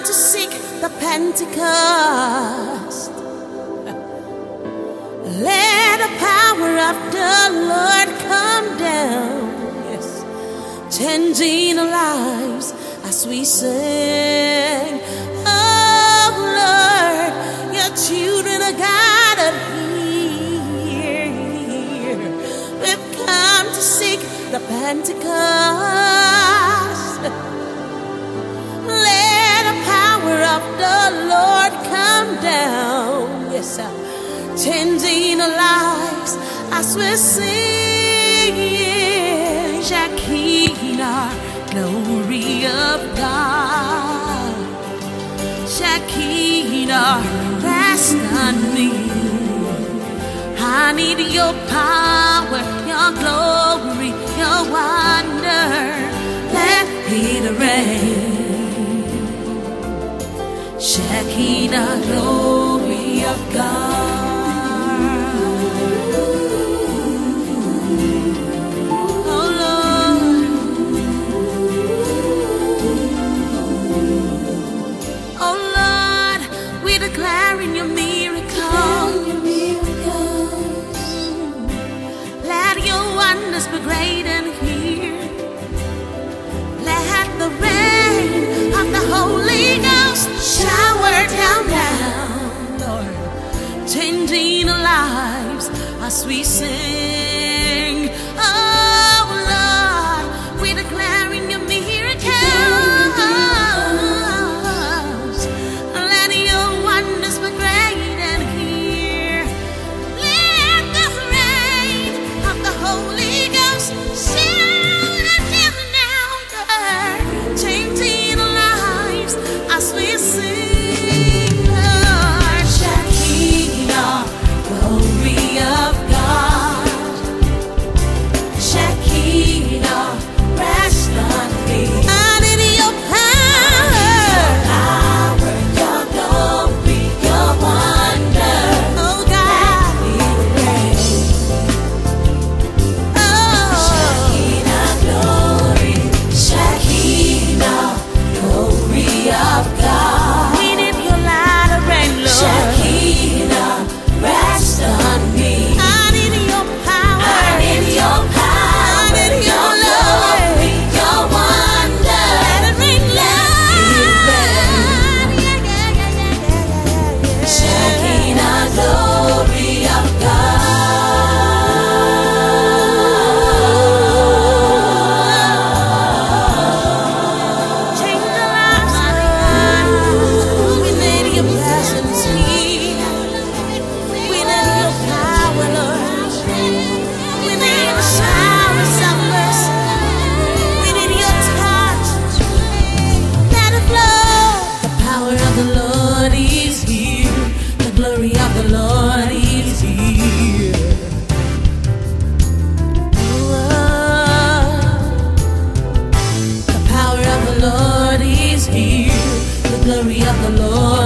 to seek the Pentecost. Let the power of the Lord come down, yes, changing our lives as we sing. Oh Lord, your children are gathered here. We've come to seek the Pentecost. Let the power of the Lord come down, yes sir, changing our lives as we sing. Shekinah, glory of God. Shekinah, rest on me. I need your power, your glory, your wonder. Let it rain. Shekinah, glory of God. Declaring your miracles. Let your wonders be great and here. Let the rain of the Holy Ghost shower down now, Lord, changing our lives as we sing. Oh Lord, we're declaring your miracles. Glory of the Lord.